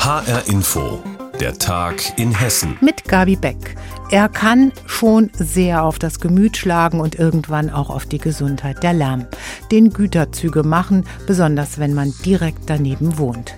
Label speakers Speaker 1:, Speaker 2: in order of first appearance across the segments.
Speaker 1: HR Info, der Tag in Hessen.
Speaker 2: Mit Gabi Beck. Er kann schon sehr auf das Gemüt schlagen und irgendwann auch auf die Gesundheit, der Lärm, den Güterzüge machen, besonders wenn man direkt daneben wohnt.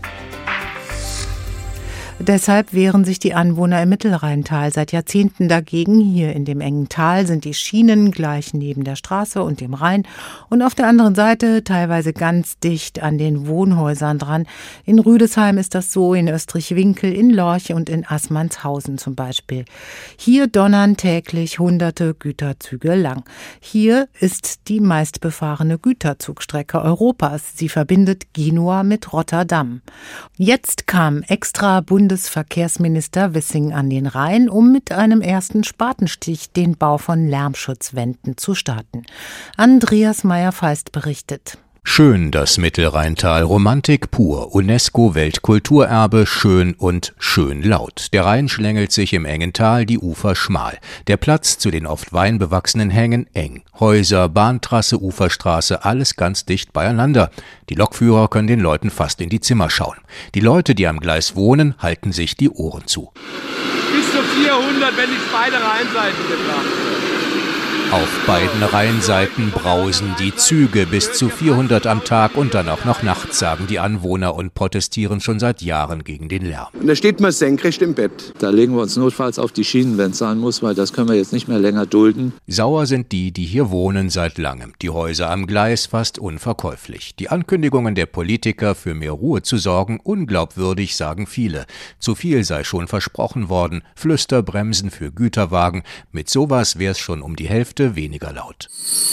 Speaker 2: Deshalb wehren sich die Anwohner im Mittelrheintal seit Jahrzehnten dagegen. Hier in dem engen Tal sind die Schienen gleich neben der Straße und dem Rhein und auf der anderen Seite teilweise ganz dicht an den Wohnhäusern dran. In Rüdesheim ist das so, in Österreich-Winkel, in Lorch und in Assmannshausen zum Beispiel. Hier donnern täglich hunderte Güterzüge lang. Hier ist die meistbefahrene Güterzugstrecke Europas. Sie verbindet Genua mit Rotterdam. Jetzt kam extra Bundesverkehrsminister Wissing an den Rhein, um mit einem ersten Spatenstich den Bau von Lärmschutzwänden zu starten. Andreas Meyer-Feist berichtet.
Speaker 3: Schön das Mittelrheintal, Romantik pur, UNESCO-Weltkulturerbe, schön und schön laut. Der Rhein schlängelt sich im engen Tal, die Ufer schmal. Der Platz zu den oft weinbewachsenen Hängen eng. Häuser, Bahntrasse, Uferstraße, alles ganz dicht beieinander. Die Lokführer können den Leuten fast in die Zimmer schauen. Die Leute, die am Gleis wohnen, halten sich die Ohren zu.
Speaker 4: Bis zu 400, wenn ich beide Rheinseiten betrachte.
Speaker 3: Auf beiden Rheinseiten brausen die Züge, bis zu 400 am Tag und dann auch noch nachts, sagen die Anwohner und protestieren schon seit Jahren gegen den Lärm.
Speaker 4: Und da steht man senkrecht im Bett.
Speaker 5: Da legen wir uns notfalls auf die Schienen, wenn es sein muss, weil das können wir jetzt nicht mehr länger dulden.
Speaker 3: Sauer sind die hier wohnen seit langem. Die Häuser am Gleis fast unverkäuflich. Die Ankündigungen der Politiker, für mehr Ruhe zu sorgen, unglaubwürdig, sagen viele. Zu viel sei schon versprochen worden. Flüsterbremsen für Güterwagen. Mit sowas wär's schon um die Hälfte weniger laut.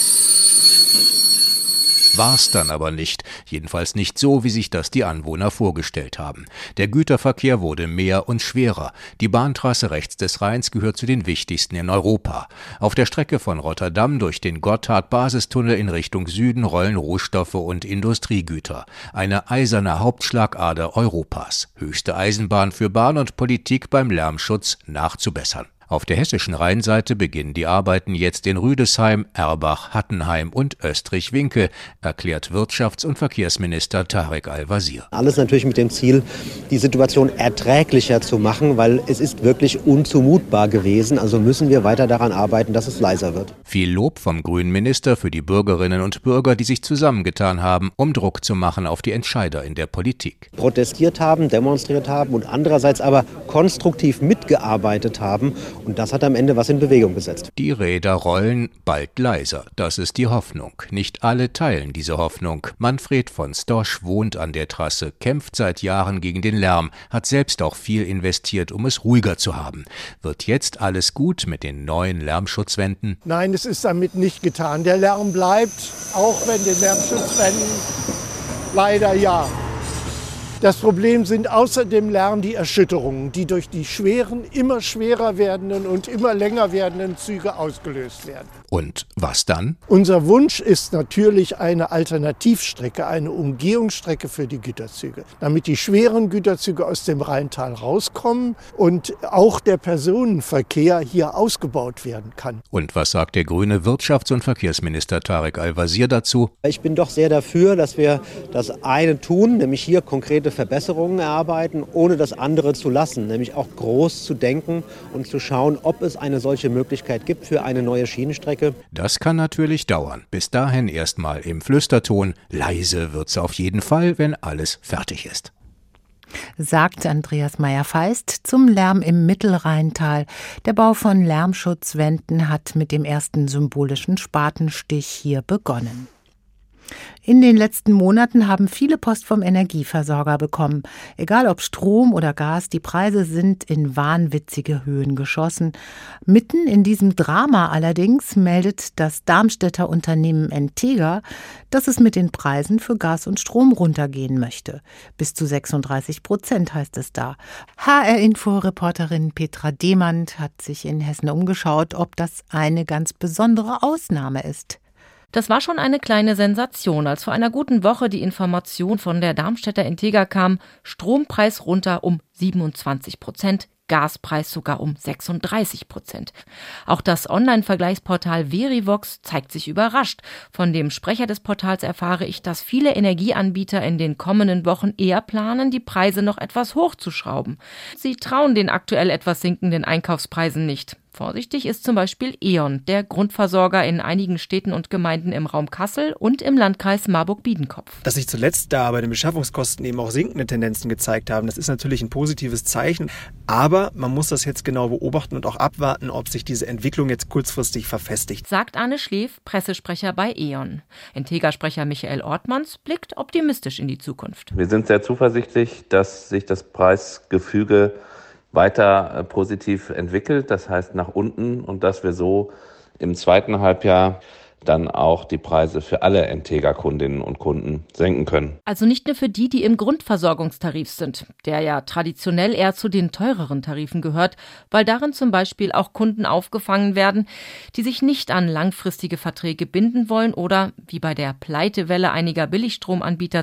Speaker 3: War's dann aber nicht, jedenfalls nicht so, wie sich das die Anwohner vorgestellt haben. Der Güterverkehr wurde mehr und schwerer. Die Bahntrasse rechts des Rheins gehört zu den wichtigsten in Europa. Auf der Strecke von Rotterdam durch den Gotthard-Basistunnel in Richtung Süden rollen Rohstoffe und Industriegüter. Eine eiserne Hauptschlagader Europas. Höchste Eisenbahn für Bahn und Politik beim Lärmschutz nachzubessern. Auf der hessischen Rheinseite beginnen die Arbeiten jetzt in Rüdesheim, Erbach, Hattenheim und Österreich-Winkel, erklärt Wirtschafts- und Verkehrsminister Tarek Al-Wazir.
Speaker 6: Alles natürlich mit dem Ziel, die Situation erträglicher zu machen, weil es ist wirklich unzumutbar gewesen. Also müssen wir weiter daran arbeiten, dass es leiser wird.
Speaker 3: Viel Lob vom grünen Minister für die Bürgerinnen und Bürger, die sich zusammengetan haben, um Druck zu machen auf die Entscheider in der Politik.
Speaker 6: Protestiert haben, demonstriert haben und andererseits aber konstruktiv mitgearbeitet haben. Und das hat am Ende was in Bewegung gesetzt.
Speaker 3: Die Räder rollen bald leiser. Das ist die Hoffnung. Nicht alle teilen diese Hoffnung. Manfred von Stosch wohnt an der Trasse, kämpft seit Jahren gegen den Lärm, hat selbst auch viel investiert, um es ruhiger zu haben. Wird jetzt alles gut mit den neuen Lärmschutzwänden?
Speaker 7: Nein, es ist damit nicht getan. Der Lärm bleibt, auch wenn den Lärmschutzwänden leider ja. Das Problem sind außer dem Lärm die Erschütterungen, die durch die schweren, immer schwerer werdenden und immer länger werdenden Züge ausgelöst werden.
Speaker 3: Und was dann?
Speaker 7: Unser Wunsch ist natürlich eine Alternativstrecke, eine Umgehungsstrecke für die Güterzüge, damit die schweren Güterzüge aus dem Rheintal rauskommen und auch der Personenverkehr hier ausgebaut werden kann.
Speaker 3: Und was sagt der grüne Wirtschafts- und Verkehrsminister Tarek Al-Wazir dazu?
Speaker 6: Ich bin doch sehr dafür, dass wir das eine tun, nämlich hier konkrete Verbesserungen erarbeiten, ohne das andere zu lassen, nämlich auch groß zu denken und zu schauen, ob es eine solche Möglichkeit gibt für eine neue Schienenstrecke.
Speaker 3: Das kann natürlich dauern. Bis dahin erstmal im Flüsterton. Leise wird's auf jeden Fall, wenn alles fertig ist.
Speaker 2: Sagt Andreas Meyer-Feist zum Lärm im Mittelrheintal. Der Bau von Lärmschutzwänden hat mit dem ersten symbolischen Spatenstich hier begonnen. In den letzten Monaten haben viele Post vom Energieversorger bekommen. Egal ob Strom oder Gas, die Preise sind in wahnwitzige Höhen geschossen. Mitten in diesem Drama allerdings meldet das Darmstädter Unternehmen Entega, dass es mit den Preisen für Gas und Strom runtergehen möchte. Bis zu 36% heißt es da. HR-Info-Reporterin Petra Demand hat sich in Hessen umgeschaut, ob das eine ganz besondere Ausnahme ist.
Speaker 8: Das war schon eine kleine Sensation, als vor einer guten Woche die Information von der Darmstädter Entega kam, Strompreis runter um 27%, Gaspreis sogar um 36%. Auch das Online-Vergleichsportal Verivox zeigt sich überrascht. Von dem Sprecher des Portals erfahre ich, dass viele Energieanbieter in den kommenden Wochen eher planen, die Preise noch etwas hochzuschrauben. Sie trauen den aktuell etwas sinkenden Einkaufspreisen nicht. Vorsichtig ist zum Beispiel E.ON, der Grundversorger in einigen Städten und Gemeinden im Raum Kassel und im Landkreis Marburg-Biedenkopf.
Speaker 9: Dass sich zuletzt da bei den Beschaffungskosten eben auch sinkende Tendenzen gezeigt haben, das ist natürlich ein positives Zeichen. Aber man muss das jetzt genau beobachten und auch abwarten, ob sich diese Entwicklung jetzt kurzfristig verfestigt.
Speaker 8: Sagt Arne Schleef, Pressesprecher bei E.ON. Integra-Sprecher Michael Ortmanns blickt optimistisch in die Zukunft.
Speaker 10: Wir sind sehr zuversichtlich, dass sich das Preisgefüge weiter positiv entwickelt, das heißt nach unten, und dass wir so im zweiten Halbjahr dann auch die Preise für alle Integra-Kundinnen und Kunden senken können.
Speaker 8: Also nicht nur für die, die im Grundversorgungstarif sind, der ja traditionell eher zu den teureren Tarifen gehört, weil darin zum Beispiel auch Kunden aufgefangen werden, die sich nicht an langfristige Verträge binden wollen oder, wie bei der Pleitewelle einiger Billigstromanbieter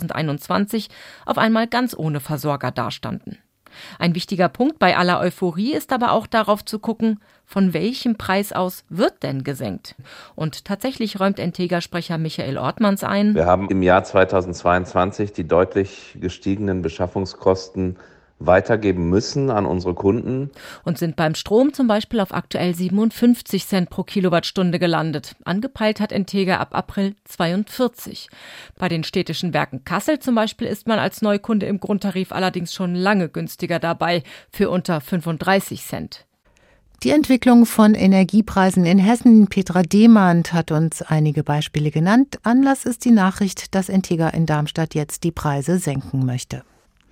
Speaker 8: 2021, auf einmal ganz ohne Versorger dastanden. Ein wichtiger Punkt bei aller Euphorie ist aber auch darauf zu gucken, von welchem Preis aus wird denn gesenkt? Und tatsächlich räumt Integra-Sprecher Michael Ortmanns ein:
Speaker 10: Wir haben im Jahr 2022 die deutlich gestiegenen Beschaffungskosten weitergeben müssen an unsere Kunden.
Speaker 8: Und sind beim Strom zum Beispiel auf aktuell 57 Cent pro Kilowattstunde gelandet. Angepeilt hat Integra ab April 42. Bei den städtischen Werken Kassel zum Beispiel ist man als Neukunde im Grundtarif allerdings schon lange günstiger dabei, für unter 35 Cent.
Speaker 2: Die Entwicklung von Energiepreisen in Hessen. Petra Demand hat uns einige Beispiele genannt. Anlass ist die Nachricht, dass Integra in Darmstadt jetzt die Preise senken möchte.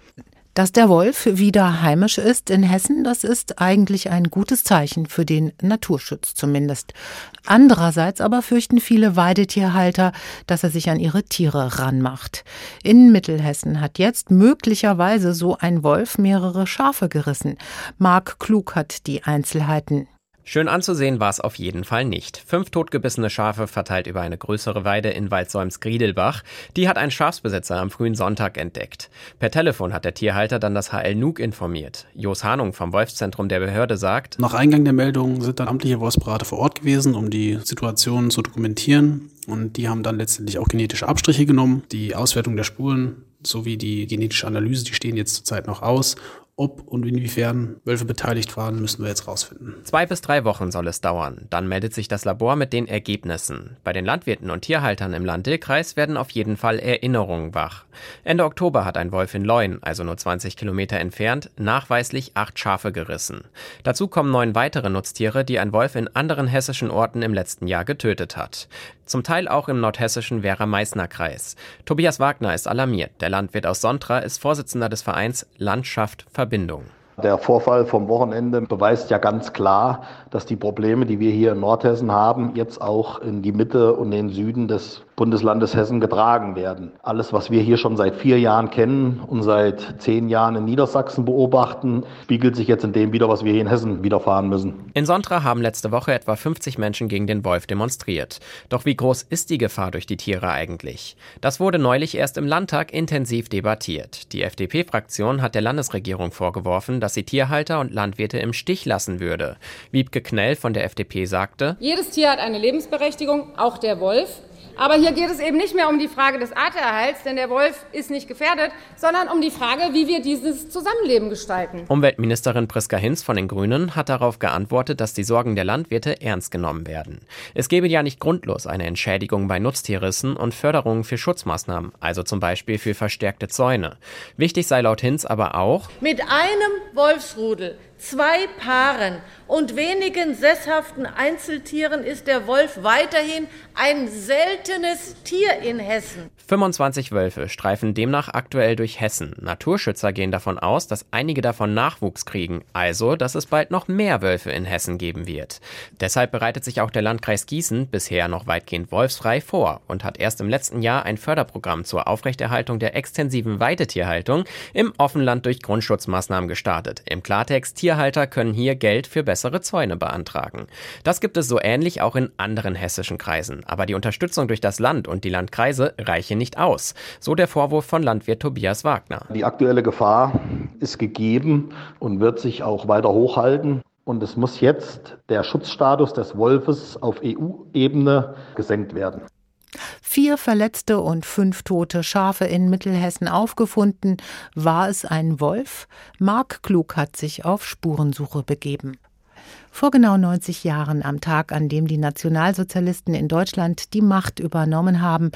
Speaker 2: Dass der Wolf wieder heimisch ist in Hessen, das ist eigentlich ein gutes Zeichen für den Naturschutz zumindest. Andererseits aber fürchten viele Weidetierhalter, dass er sich an ihre Tiere ranmacht. In Mittelhessen hat jetzt möglicherweise so ein Wolf mehrere Schafe gerissen. Marc Klug hat die Einzelheiten.
Speaker 11: Schön anzusehen war es auf jeden Fall nicht. 5 totgebissene Schafe verteilt über eine größere Weide in Waldsäums-Griedelbach. Die hat ein Schafsbesitzer am frühen Sonntag entdeckt. Per Telefon hat der Tierhalter dann das HL Nuuk informiert. Jos Hanung vom Wolfszentrum der Behörde sagt:
Speaker 12: Nach Eingang der Meldung sind dann amtliche Wolfsberater vor Ort gewesen, um die Situation zu dokumentieren. Und die haben dann letztendlich auch genetische Abstriche genommen. Die Auswertung der Spuren sowie die genetische Analyse, die stehen jetzt zurzeit noch aus. Ob und inwiefern Wölfe beteiligt waren, müssen wir jetzt rausfinden.
Speaker 11: 2 bis 3 Wochen soll es dauern. Dann meldet sich das Labor mit den Ergebnissen. Bei den Landwirten und Tierhaltern im Land-Dill-Kreis werden auf jeden Fall Erinnerungen wach. Ende Oktober hat ein Wolf in Leuen, also nur 20 Kilometer entfernt, nachweislich 8 Schafe gerissen. Dazu kommen 9 weitere Nutztiere, die ein Wolf in anderen hessischen Orten im letzten Jahr getötet hat. Zum Teil auch im nordhessischen Werra-Meißner-Kreis. Tobias Wagner ist alarmiert. Der Landwirt aus Sontra ist Vorsitzender des Vereins Landschaft Verbindung.
Speaker 13: Der Vorfall vom Wochenende beweist ja ganz klar, dass die Probleme, die wir hier in Nordhessen haben, jetzt auch in die Mitte und den Süden des Bundeslandes Hessen getragen werden. Alles, was wir hier schon seit 4 Jahren kennen und seit 10 Jahren in Niedersachsen beobachten, spiegelt sich jetzt in dem wider, was wir hier in Hessen widerfahren müssen.
Speaker 11: In Sontra haben letzte Woche etwa 50 Menschen gegen den Wolf demonstriert. Doch wie groß ist die Gefahr durch die Tiere eigentlich? Das wurde neulich erst im Landtag intensiv debattiert. Die FDP-Fraktion hat der Landesregierung vorgeworfen, dass sie Tierhalter und Landwirte im Stich lassen würde. Wiebke Knell von der FDP sagte:
Speaker 14: Jedes Tier hat eine Lebensberechtigung, auch der Wolf. Aber hier geht es eben nicht mehr um die Frage des Arterhalts, denn der Wolf ist nicht gefährdet, sondern um die Frage, wie wir dieses Zusammenleben gestalten.
Speaker 11: Umweltministerin Priska Hinz von den Grünen hat darauf geantwortet, dass die Sorgen der Landwirte ernst genommen werden. Es gebe ja nicht grundlos eine Entschädigung bei Nutztierrissen und Förderungen für Schutzmaßnahmen, also zum Beispiel für verstärkte Zäune. Wichtig sei laut Hinz aber auch:
Speaker 15: Mit einem Wolfsrudel, 2 Paaren und wenigen sesshaften Einzeltieren ist der Wolf weiterhin ein seltenes Tier in Hessen.
Speaker 11: 25 Wölfe streifen demnach aktuell durch Hessen. Naturschützer gehen davon aus, dass einige davon Nachwuchs kriegen, also dass es bald noch mehr Wölfe in Hessen geben wird. Deshalb bereitet sich auch der Landkreis Gießen, bisher noch weitgehend wolfsfrei, vor und hat erst im letzten Jahr ein Förderprogramm zur Aufrechterhaltung der extensiven Weidetierhaltung im Offenland durch Grundschutzmaßnahmen gestartet. Im Klartext: Tierhalter können hier Geld für bessere Zäune beantragen. Das gibt es so ähnlich auch in anderen hessischen Kreisen. Aber die Unterstützung durch das Land und die Landkreise reiche nicht aus. So der Vorwurf von Landwirt Tobias Wagner.
Speaker 13: Die aktuelle Gefahr ist gegeben und wird sich auch weiter hochhalten. Und es muss jetzt der Schutzstatus des Wolfes auf EU-Ebene gesenkt werden.
Speaker 2: 4 verletzte und 5 tote Schafe in Mittelhessen aufgefunden. War es ein Wolf? Marc Klug hat sich auf Spurensuche begeben. Vor genau 90 Jahren, am Tag, an dem die Nationalsozialisten in Deutschland die Macht übernommen haben,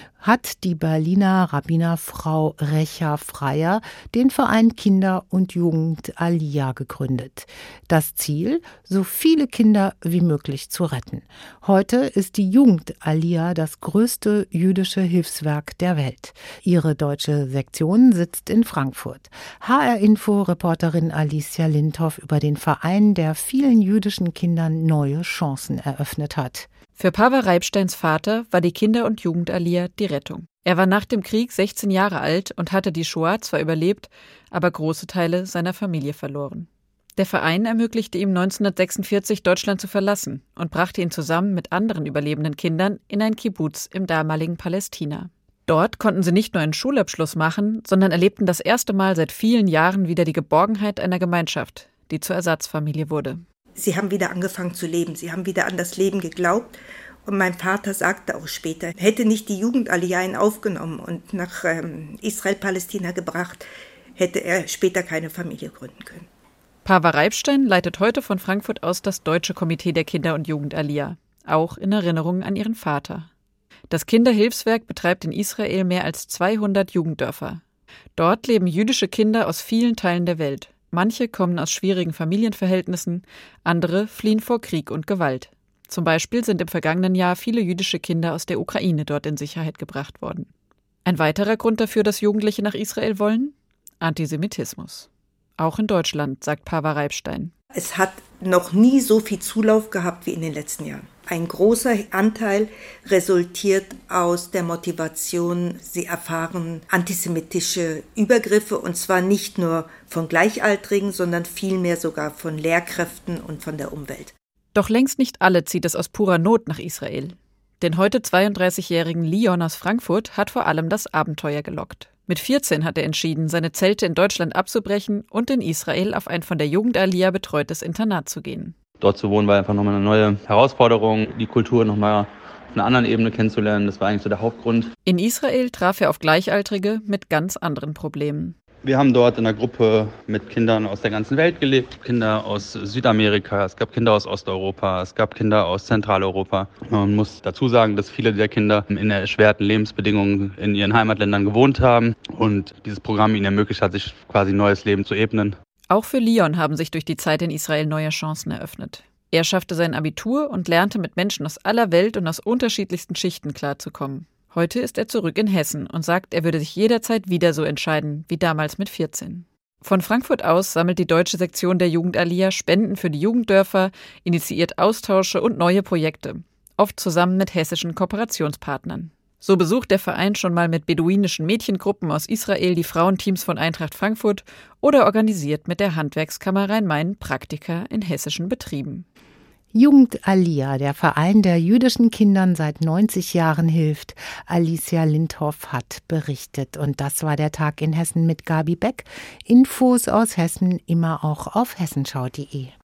Speaker 2: hat die Berliner Rabbinerfrau Recha Freier den Verein Kinder und Jugend Aliyah gegründet. Das Ziel, so viele Kinder wie möglich zu retten. Heute ist die Jugend Aliyah das größte jüdische Hilfswerk der Welt. Ihre deutsche Sektion sitzt in Frankfurt. HR-Info-Reporterin Alicia Lindhoff über den Verein, der vielen jüdischen Kindern neue Chancen eröffnet hat.
Speaker 16: Für Pava Reibsteins Vater war die Kinder- und Jugend Aliyah die Rettung. Er war nach dem Krieg 16 Jahre alt und hatte die Shoah zwar überlebt, aber große Teile seiner Familie verloren. Der Verein ermöglichte ihm 1946 Deutschland zu verlassen und brachte ihn zusammen mit anderen überlebenden Kindern in ein Kibbuz im damaligen Palästina. Dort konnten sie nicht nur einen Schulabschluss machen, sondern erlebten das erste Mal seit vielen Jahren wieder die Geborgenheit einer Gemeinschaft, die zur Ersatzfamilie wurde.
Speaker 17: Sie haben wieder angefangen zu leben, sie haben wieder an das Leben geglaubt. Und mein Vater sagte auch später, hätte nicht die Jugend Aliyah ihn aufgenommen und nach Israel-Palästina gebracht, hätte er später keine Familie gründen können.
Speaker 16: Pava Reibstein leitet heute von Frankfurt aus das Deutsche Komitee der Kinder- und Jugend Aliyah, auch in Erinnerung an ihren Vater. Das Kinderhilfswerk betreibt in Israel mehr als 200 Jugenddörfer. Dort leben jüdische Kinder aus vielen Teilen der Welt. Manche kommen aus schwierigen Familienverhältnissen, andere fliehen vor Krieg und Gewalt. Zum Beispiel sind im vergangenen Jahr viele jüdische Kinder aus der Ukraine dort in Sicherheit gebracht worden. Ein weiterer Grund dafür, dass Jugendliche nach Israel wollen? Antisemitismus. Auch in Deutschland, sagt Pava Reibstein.
Speaker 17: Es hat noch nie so viel Zulauf gehabt wie in den letzten Jahren. Ein großer Anteil resultiert aus der Motivation, sie erfahren antisemitische Übergriffe, und zwar nicht nur von Gleichaltrigen, sondern vielmehr sogar von Lehrkräften und von der Umwelt.
Speaker 16: Doch längst nicht alle zieht es aus purer Not nach Israel. Den heute 32-jährigen Leon aus Frankfurt hat vor allem das Abenteuer gelockt. Mit 14 hat er entschieden, seine Zelte in Deutschland abzubrechen und in Israel auf ein von der Jugend Aliyah betreutes Internat zu gehen.
Speaker 18: Dort zu wohnen war einfach nochmal eine neue Herausforderung, die Kultur nochmal auf einer anderen Ebene kennenzulernen. Das war eigentlich so der Hauptgrund.
Speaker 16: In Israel traf er auf Gleichaltrige mit ganz anderen Problemen.
Speaker 18: Wir haben dort in einer Gruppe mit Kindern aus der ganzen Welt gelebt. Kinder aus Südamerika, es gab Kinder aus Osteuropa, es gab Kinder aus Zentraleuropa. Man muss dazu sagen, dass viele der Kinder in erschwerten Lebensbedingungen in ihren Heimatländern gewohnt haben und dieses Programm ihnen ermöglicht hat, sich quasi ein neues Leben zu ebnen.
Speaker 16: Auch für Leon haben sich durch die Zeit in Israel neue Chancen eröffnet. Er schaffte sein Abitur und lernte mit Menschen aus aller Welt und aus unterschiedlichsten Schichten klarzukommen. Heute ist er zurück in Hessen und sagt, er würde sich jederzeit wieder so entscheiden wie damals mit 14. Von Frankfurt aus sammelt die deutsche Sektion der Jugend Aliyah Spenden für die Jugenddörfer, initiiert Austausche und neue Projekte, oft zusammen mit hessischen Kooperationspartnern. So besucht der Verein schon mal mit beduinischen Mädchengruppen aus Israel die Frauenteams von Eintracht Frankfurt oder organisiert mit der Handwerkskammer Rhein-Main Praktika in hessischen Betrieben.
Speaker 2: Jugend Aliyah, der Verein, der jüdischen Kindern seit 90 Jahren hilft. Alicia Lindhoff hat berichtet. Und das war der Tag in Hessen mit Gabi Beck. Infos aus Hessen immer auch auf hessenschau.de.